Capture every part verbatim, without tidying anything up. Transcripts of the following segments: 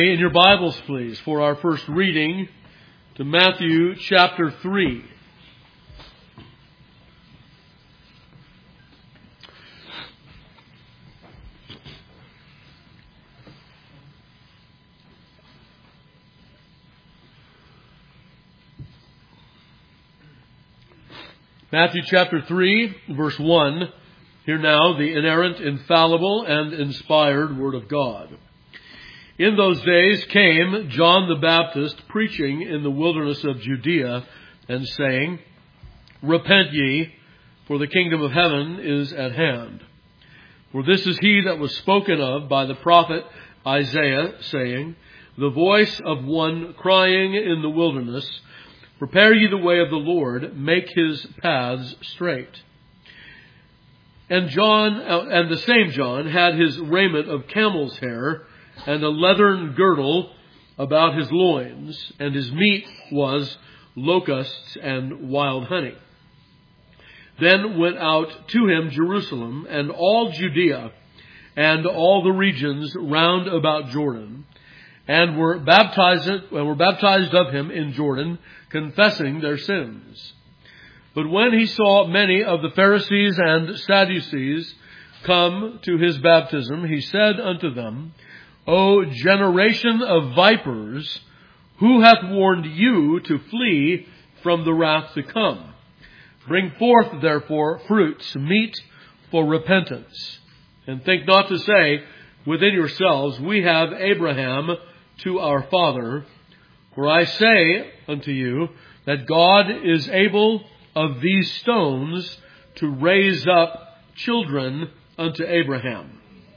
In your Bibles, please, for our first reading to Matthew chapter three. Matthew chapter three, verse one. Hear now the inerrant, infallible, and inspired Word of God. In those days came John the Baptist preaching in the wilderness of Judea and saying, Repent ye, for the kingdom of heaven is at hand. For this is he that was spoken of by the prophet Isaiah, saying, The voice of one crying in the wilderness, Prepare ye the way of the Lord, make his paths straight. And John, and the same John, had his raiment of camel's hair, and a leathern girdle about his loins, and his meat was locusts and wild honey. Then went out to him Jerusalem, and all Judea, and all the regions round about Jordan, and were baptized, and were baptized of him in Jordan, confessing their sins. But when he saw many of the Pharisees and Sadducees come to his baptism, he said unto them, O generation of vipers, who hath warned you to flee from the wrath to come? Bring forth, therefore, fruits meet for repentance. And think not to say within yourselves, We have Abraham to our father. For I say unto you, that God is able of these stones to raise up children unto Abraham.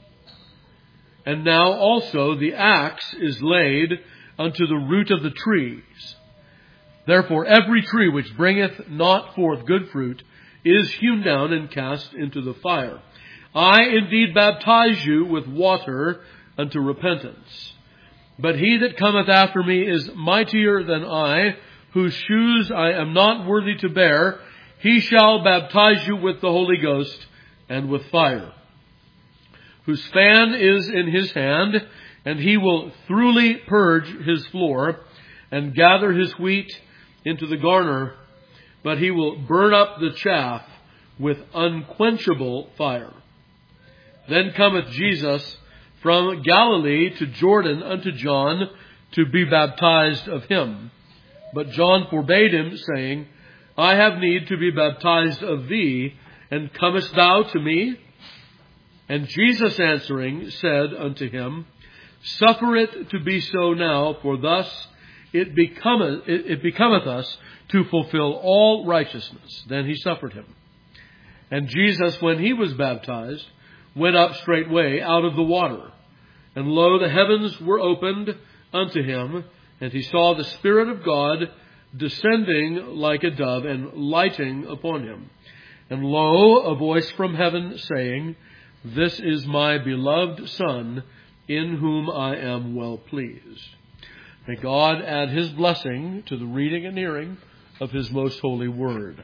And now also the axe is laid unto the root of the trees. Therefore every tree which bringeth not forth good fruit is hewn down and cast into the fire. I indeed baptize you with water unto repentance. But he that cometh after me is mightier than I, whose shoes I am not worthy to bear. He shall baptize you with the Holy Ghost and with fire, whose fan is in his hand, and he will thoroughly purge his floor, and gather his wheat into the garner, but he will burn up the chaff with unquenchable fire. Then cometh Jesus from Galilee to Jordan unto John to be baptized of him. But John forbade him, saying, I have need to be baptized of thee, and comest thou to me? And Jesus answering said unto him, Suffer it to be so now, for thus it becometh, it, it becometh us to fulfill all righteousness. Then he suffered him. And Jesus, when he was baptized, went up straightway out of the water. And lo, the heavens were opened unto him, and he saw the Spirit of God descending like a dove and lighting upon him. And lo, a voice from heaven saying, This is my beloved Son, in whom I am well pleased. May God add his blessing to the reading and hearing of his most holy word.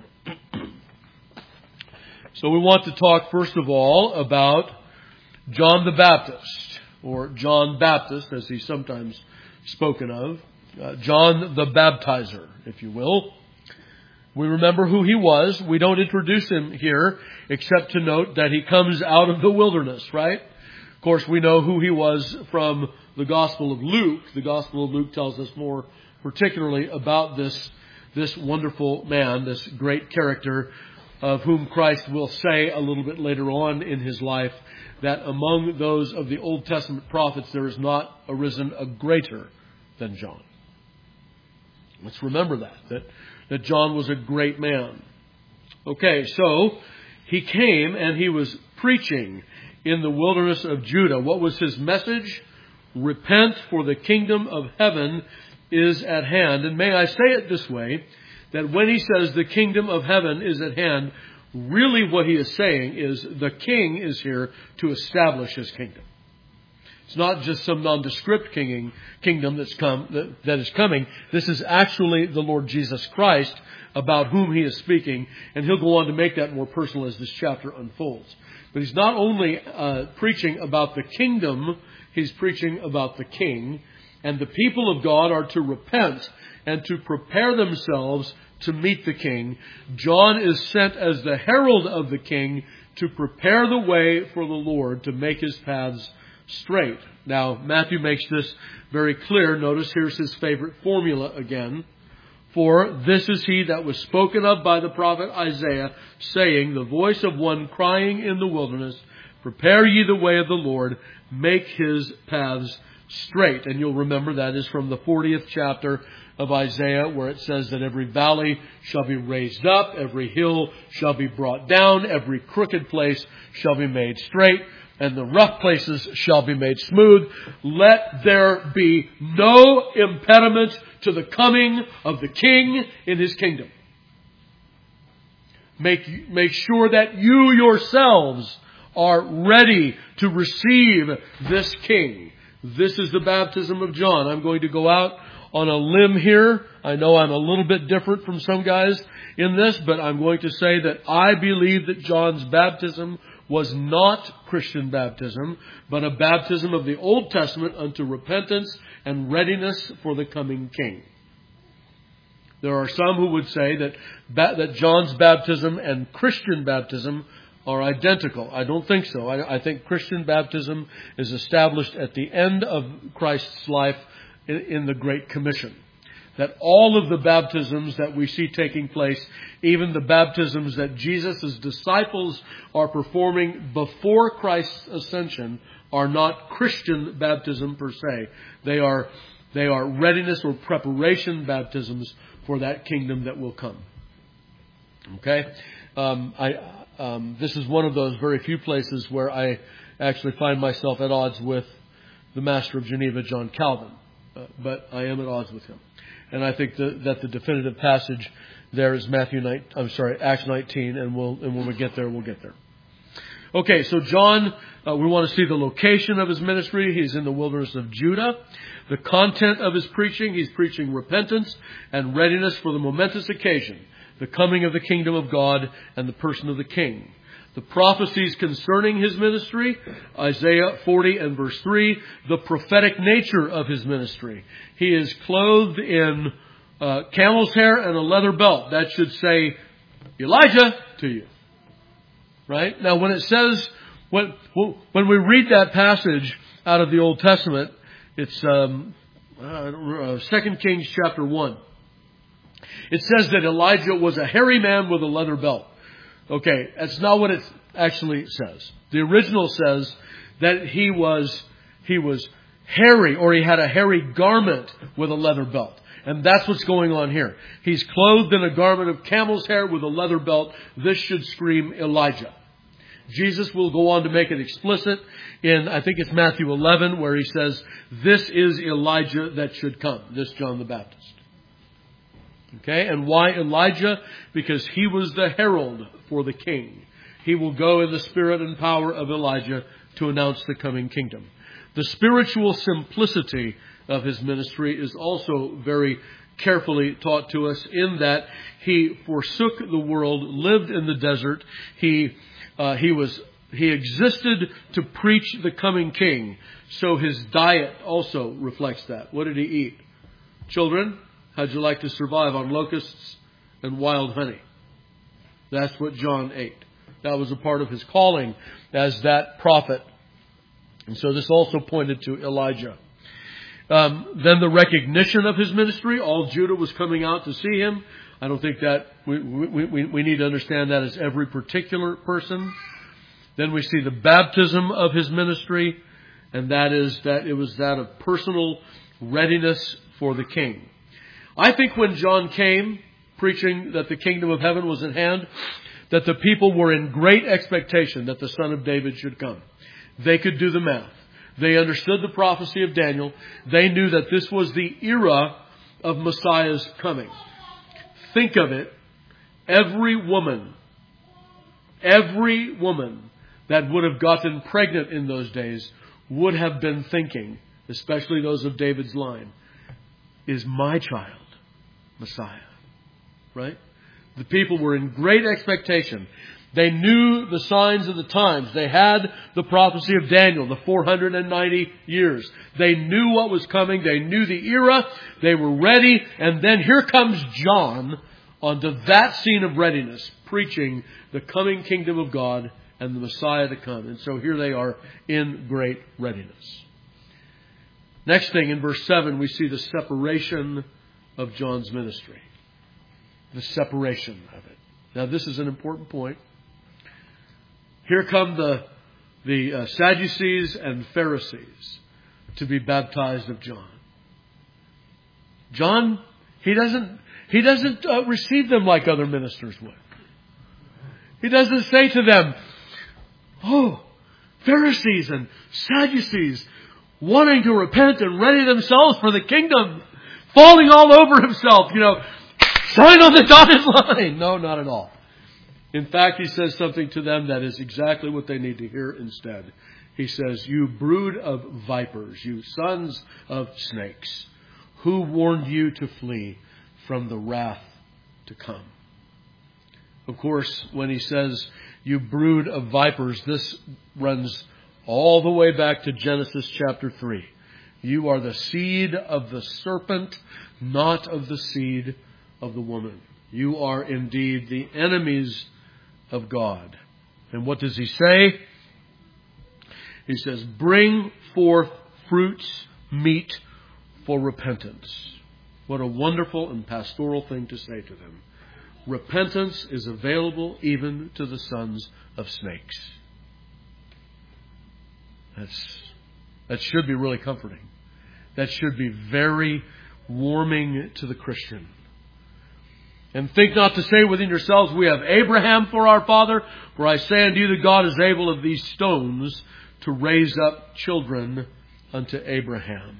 So we want to talk first of all about John the Baptist, or John Baptist as he's sometimes spoken of. Uh, John the Baptizer, if you will. We remember who he was. We don't introduce him here except to note that he comes out of the wilderness, right? Of course, we know who he was from the Gospel of Luke. The Gospel of Luke tells us more particularly about this, this wonderful man, this great character of whom Christ will say a little bit later on in his life that among those of the Old Testament prophets there is not arisen a greater than John. Let's remember that, that, that John was a great man. Okay, so he came and he was preaching in the wilderness of Judah. What was his message? Repent, for the kingdom of heaven is at hand. And may I say it this way, that when he says the kingdom of heaven is at hand, really what he is saying is the king is here to establish his kingdom. It's not just some nondescript kinging, kingdom that's come, that, that is coming. This is actually the Lord Jesus Christ about whom he is speaking. And he'll go on to make that more personal as this chapter unfolds. But he's not only uh, preaching about the kingdom, he's preaching about the king. And the people of God are to repent and to prepare themselves to meet the King. John is sent as the herald of the King to prepare the way for the Lord, to make his paths straight. Now, Matthew makes this very clear. Notice here's his favorite formula again. For this is he that was spoken of by the prophet Isaiah, saying, the voice of one crying in the wilderness, prepare ye the way of the Lord, make his paths straight. And you'll remember that is from the fortieth chapter of Isaiah, where it says that every valley shall be raised up, every hill shall be brought down, every crooked place shall be made straight, and the rough places shall be made smooth. Let there be no impediment to the coming of the King in his kingdom. Make, make sure that you yourselves are ready to receive this King. This is the baptism of John. I'm going to go out on a limb here. I know I'm a little bit different from some guys in this, but I'm going to say that I believe that John's baptism was not Christian baptism, but a baptism of the Old Testament unto repentance and readiness for the coming King. There are some who would say that that John's baptism and Christian baptism are identical. I don't think so. I, I think Christian baptism is established at the end of Christ's life in, in the Great Commission. That all of the baptisms that we see taking place, even the baptisms that Jesus' disciples are performing before Christ's ascension, are not Christian baptism per se. They are, they are readiness or preparation baptisms for that kingdom that will come. Okay? Um, I, um, this is one of those very few places where I actually find myself at odds with the Master of Geneva, John Calvin. Uh, but I am at odds with him. And I think the, that the definitive passage there is Matthew nine, I'm sorry, Acts nineteen, and we'll and when we get there, we'll get there. Okay, so John, uh, we want to see the location of his ministry. He's in the wilderness of Judah. The content of his preaching, he's preaching repentance and readiness for the momentous occasion, the coming of the kingdom of God and the person of the King. The prophecies concerning his ministry, Isaiah forty and verse three, the prophetic nature of his ministry. He is clothed in uh, camel's hair and a leather belt. That should say Elijah to you. Right? Now when it says, when, when we read that passage out of the Old Testament, it's um, uh, Second Kings chapter one. It says that Elijah was a hairy man with a leather belt. Okay, that's not what it actually says. The original says that he was he was hairy, or he had a hairy garment with a leather belt. And that's what's going on here. He's clothed in a garment of camel's hair with a leather belt. This should scream Elijah. Jesus will go on to make it explicit in, I think it's Matthew eleven, where he says, this is Elijah that should come. This John the Baptist. Okay, and why Elijah? Because he was the herald for the King. He will go in the spirit and power of Elijah to announce the coming kingdom. The spiritual simplicity of his ministry is also very carefully taught to us, in that he forsook the world, lived in the desert. He uh, he was he existed to preach the coming King. So his diet also reflects that. What did he eat? Children, how'd you like to survive on locusts and wild honey? That's what John ate. That was a part of his calling as that prophet. And so this also pointed to Elijah. Um, then the recognition of his ministry. All Judah was coming out to see him. I don't think that we, we, we, we need to understand that as every particular person. Then we see the baptism of his ministry. And that is that it was that of personal readiness for the King. I think when John came preaching that the kingdom of heaven was at hand, that the people were in great expectation that the Son of David should come. They could do the math. They understood the prophecy of Daniel. They knew that this was the era of Messiah's coming. Think of it. Every woman, every woman that would have gotten pregnant in those days would have been thinking, especially those of David's line, is my child Messiah? Right? The people were in great expectation. They knew the signs of the times. They had the prophecy of Daniel, the four hundred ninety years. They knew what was coming. They knew the era. They were ready. And then here comes John onto that scene of readiness, preaching the coming kingdom of God and the Messiah to come. And so here they are in great readiness. Next thing, in verse seven, we see the separation of John's ministry. The separation of it. Now, this is an important point. Here come the, the uh, Sadducees and Pharisees to be baptized of John. John, he doesn't, he doesn't uh, receive them like other ministers would. He doesn't say to them, oh, Pharisees and Sadducees wanting to repent and ready themselves for the kingdom, falling all over himself, you know, sign on the dotted line. No, not at all. In fact, he says something to them that is exactly what they need to hear instead. He says, you brood of vipers, you sons of snakes, who warned you to flee from the wrath to come? Of course, when he says, you brood of vipers, this runs all the way back to Genesis chapter three. You are the seed of the serpent, not of the seed of the woman. You are indeed the enemies of God. And what does he say? He says, bring forth fruits meet for repentance. What a wonderful and pastoral thing to say to them. Repentance is available even to the sons of snakes. That's, that should be really comforting. That should be very warming to the Christian. And think not to say within yourselves, we have Abraham for our father. For I say unto you that God is able of these stones to raise up children unto Abraham.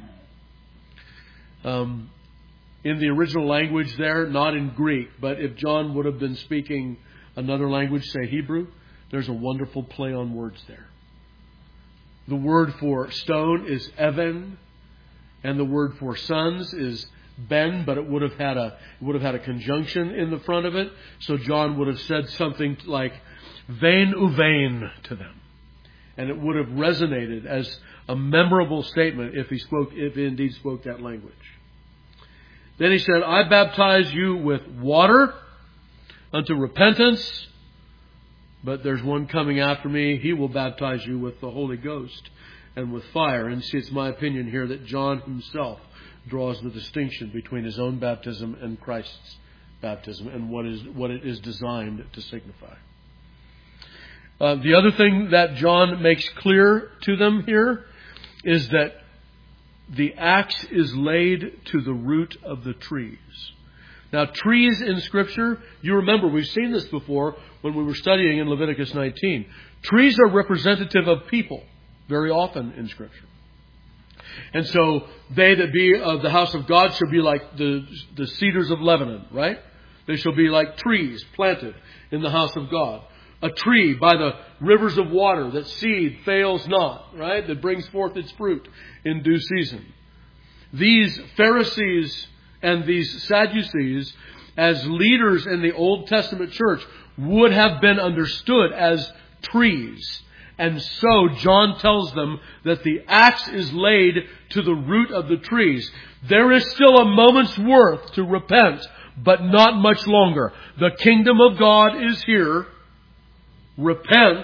Um, in the original language there, not in Greek, but if John would have been speaking another language, say Hebrew, there's a wonderful play on words there. The word for stone is even, and the word for sons is ben, but it would have had a it would have had a conjunction in the front of it. So John would have said something like "vein uvein" to them, and it would have resonated as a memorable statement if he spoke, if he indeed spoke that language. Then he said, "I baptize you with water unto repentance, but there's one coming after me. He will baptize you with the Holy Ghost and with fire." And see, it's my opinion here that John himself draws the distinction between his own baptism and Christ's baptism and what is what it is designed to signify. Uh, the other thing that John makes clear to them here is that the axe is laid to the root of the trees. Now, trees in Scripture, you remember, we've seen this before when we were studying in Leviticus nineteen. Trees are representative of people very often in Scripture. And so they that be of the house of God shall be like the, the cedars of Lebanon, right? They shall be like trees planted in the house of God. A tree by the rivers of water that seed fails not, right? That brings forth its fruit in due season. These Pharisees and these Sadducees, as leaders in the Old Testament church, would have been understood as trees. And so John tells them that the axe is laid to the root of the trees. There is still a moment's worth to repent, but not much longer. The kingdom of God is here. Repent.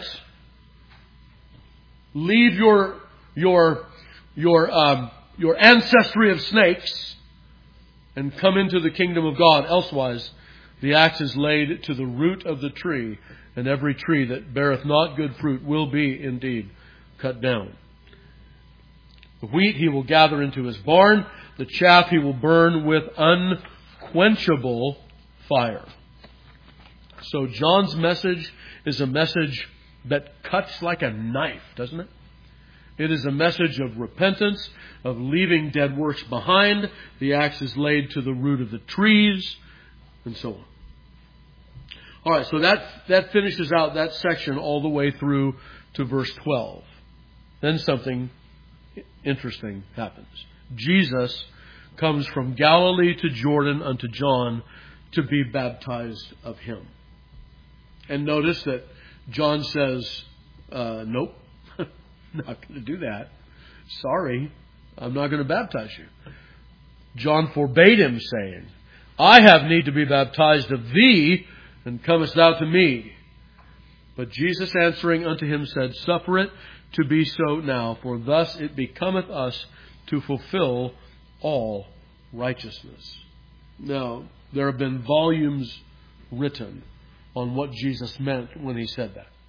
Leave your your your um, your ancestry of snakes and come into the kingdom of God. Elsewise, the axe is laid to the root of the tree, and every tree that beareth not good fruit will be indeed cut down. The wheat he will gather into his barn. The chaff he will burn with unquenchable fire. So John's message is a message that cuts like a knife, doesn't it? It is a message of repentance, of leaving dead works behind. The axe is laid to the root of the trees, and so on. All right, so that, that finishes out that section all the way through to verse twelve. Then something interesting happens. Jesus comes from Galilee to Jordan unto John to be baptized of him. And notice that John says, uh, nope, not going to do that. Sorry, I'm not going to baptize you. John forbade him, saying, I have need to be baptized of thee, and comest thou to me? But Jesus answering unto him said, Suffer it to be so now, for thus it becometh us to fulfill all righteousness. Now, there have been volumes written on what Jesus meant when he said that.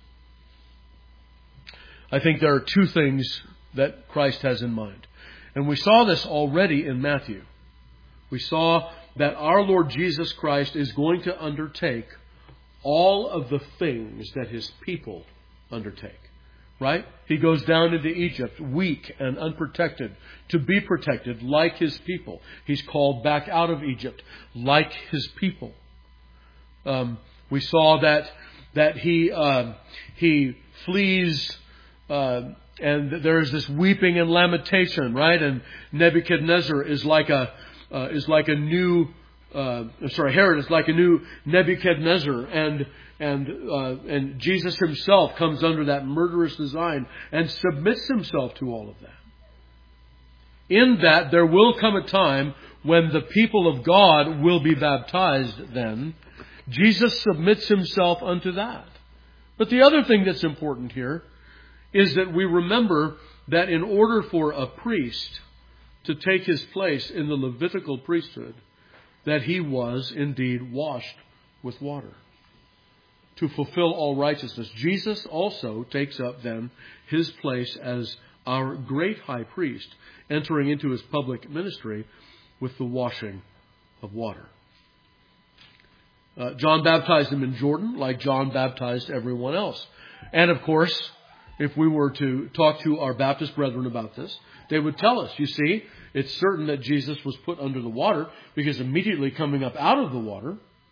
I think there are two things that Christ has in mind. And we saw this already in Matthew. We saw that our Lord Jesus Christ is going to undertake all of the things that his people undertake. Right? He goes down into Egypt, weak and unprotected, to be protected like his people. He's called back out of Egypt like his people. Um, we saw that that he uh, he flees, uh, and there's this weeping and lamentation, right? And Nebuchadnezzar is like a uh, is like a new. Uh, I'm sorry, Herod is like a new Nebuchadnezzar, and and uh, and Jesus himself comes under that murderous design and submits himself to all of that. In that, there will come a time when the people of God will be baptized. Then Jesus submits himself unto that. But the other thing that's important here is that we remember that in order for a priest to take his place in the Levitical priesthood, that he was indeed washed with water to fulfill all righteousness. Jesus also takes up then his place as our great high priest, entering into his public ministry with the washing of water. Uh, John baptized him in Jordan like John baptized everyone else. And of course, if we were to talk to our Baptist brethren about this, they would tell us, you see, it's certain that Jesus was put under the water because immediately coming up out of the water,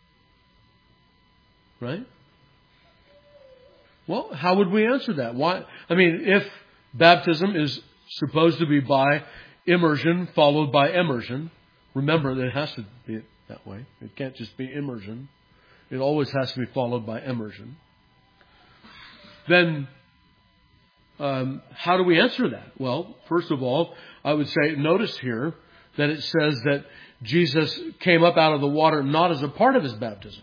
right? Well, how would we answer that? Why? I mean, if baptism is supposed to be by immersion followed by immersion, remember that it has to be that way. It can't just be immersion. It always has to be followed by immersion. Then, um, how do we answer that? Well, first of all, I would say, notice here that it says that Jesus came up out of the water not as a part of his baptism.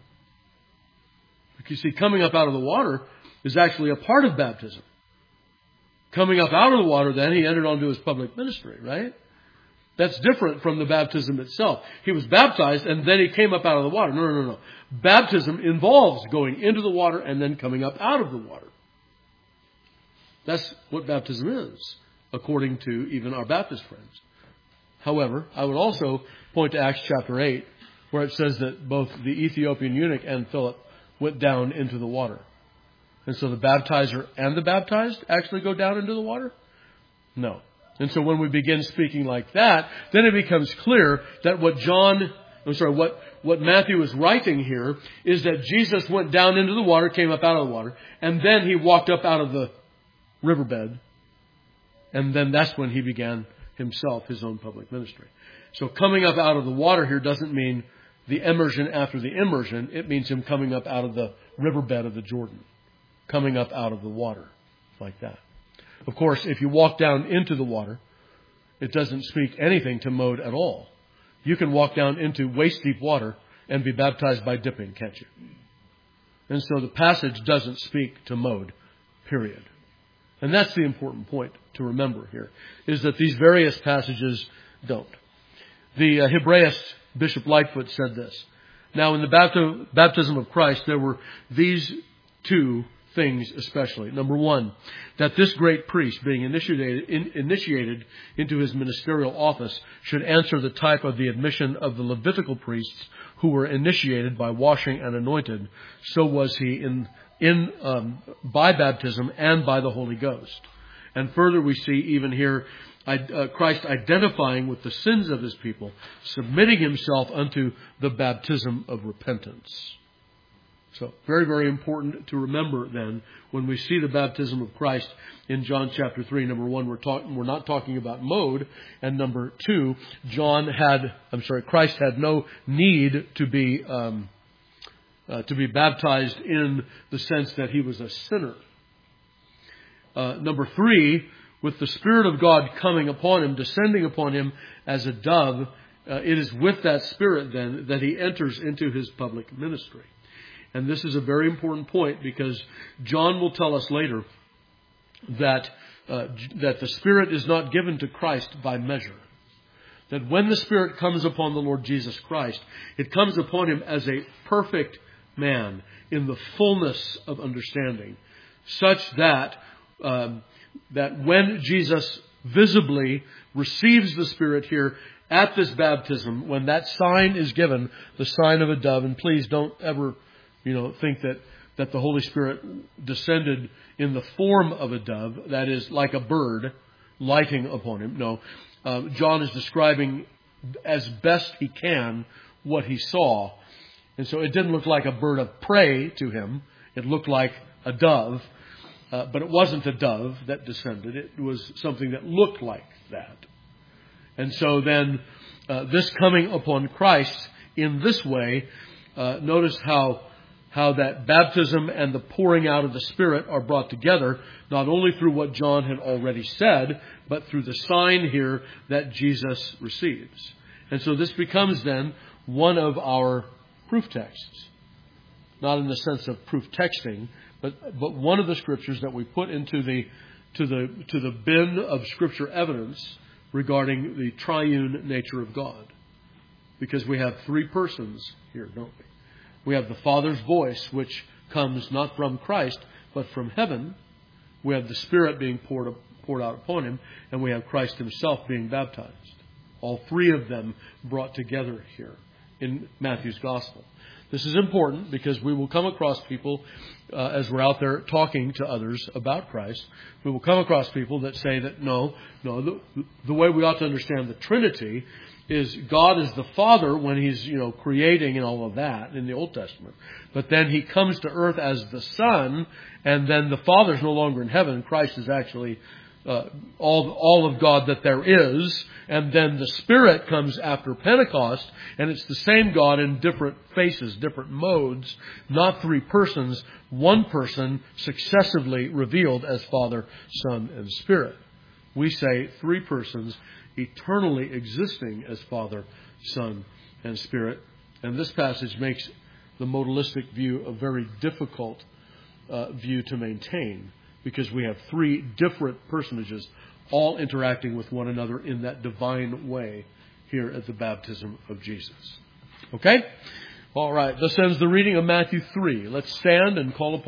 You see, coming up out of the water is actually a part of baptism. Coming up out of the water, then, he entered onto his public ministry, right? That's different from the baptism itself. He was baptized and then he came up out of the water. No, no, no, no. Baptism involves going into the water and then coming up out of the water. That's what baptism is, according to even our Baptist friends. However, I would also point to Acts chapter eight, where it says that both the Ethiopian eunuch and Philip went down into the water. And so the baptizer and the baptized actually go down into the water? No. And so when we begin speaking like that, then it becomes clear that what John, I'm sorry, what, what Matthew is writing here is that Jesus went down into the water, came up out of the water, and then he walked up out of the riverbed. And then that's when he began himself his own public ministry. So coming up out of the water here doesn't mean the immersion after the immersion. It means him coming up out of the riverbed of the Jordan. Coming up out of the water like that. Of course, if you walk down into the water, it doesn't speak anything to mode at all. You can walk down into waist-deep water and be baptized by dipping, can't you? And so the passage doesn't speak to mode, period. And that's the important point to remember here, is that these various passages don't. The uh, Hebraist Bishop Lightfoot said this. Now, in the bapti- baptism of Christ, there were these two things especially. Number one, that this great priest, being initiated, in, initiated into his ministerial office, should answer the type of the admission of the Levitical priests who were initiated by washing and anointed. So was he in in um, by baptism and by the Holy Ghost. And further, we see even here uh, Christ identifying with the sins of his people, submitting himself unto the baptism of repentance. So, very, very important to remember then, when we see the baptism of Christ in John chapter three, number one, we're talking, we're not talking about mode, and number two, John had, I'm sorry, Christ had no need to be, um, uh, to be baptized in the sense that he was a sinner. Uh, number three, with the Spirit of God coming upon him, descending upon him as a dove, uh, it is with that Spirit then that he enters into his public ministry. And this is a very important point, because John will tell us later that uh, that the Spirit is not given to Christ by measure. That when the Spirit comes upon the Lord Jesus Christ, it comes upon him as a perfect man in the fullness of understanding, such that um, that when Jesus visibly receives the Spirit here at this baptism, when that sign is given, the sign of a dove, and please don't ever, you know, think that, that the Holy Spirit descended in the form of a dove, that is, like a bird lighting upon him. No, uh, John is describing as best he can what he saw. And so it didn't look like a bird of prey to him. It looked like a dove. Uh, but it wasn't a dove that descended. It was something that looked like that. And so then uh, this coming upon Christ in this way, uh, notice how how that baptism and the pouring out of the Spirit are brought together, not only through what John had already said, but through the sign here that Jesus receives. And so this becomes then one of our proof texts. Not in the sense of proof texting, but but one of the scriptures that we put into the to the to the bin of Scripture evidence regarding the triune nature of God. Because we have three persons here, don't we? We have the Father's voice, which comes not from Christ, but from heaven. We have the Spirit being poured poured out upon him, and we have Christ himself being baptized. All three of them brought together here in Matthew's Gospel. This is important because we will come across people, uh, as we're out there talking to others about Christ, we will come across people that say that no, no, the, the way we ought to understand the Trinity is God is the Father when he's, you know, creating and all of that in the Old Testament. But then he comes to earth as the Son, and then the Father's no longer in heaven. Christ is actually Uh, all, all of God that there is, and then the Spirit comes after Pentecost, and it's the same God in different faces, different modes, not three persons, one person successively revealed as Father, Son, and Spirit. We say three persons eternally existing as Father, Son, and Spirit, and this passage makes the modalistic view a very difficult uh, view to maintain, because we have three different personages all interacting with one another in that divine way here at the baptism of Jesus. Okay? All right. This ends the reading of Matthew three. Let's stand and call upon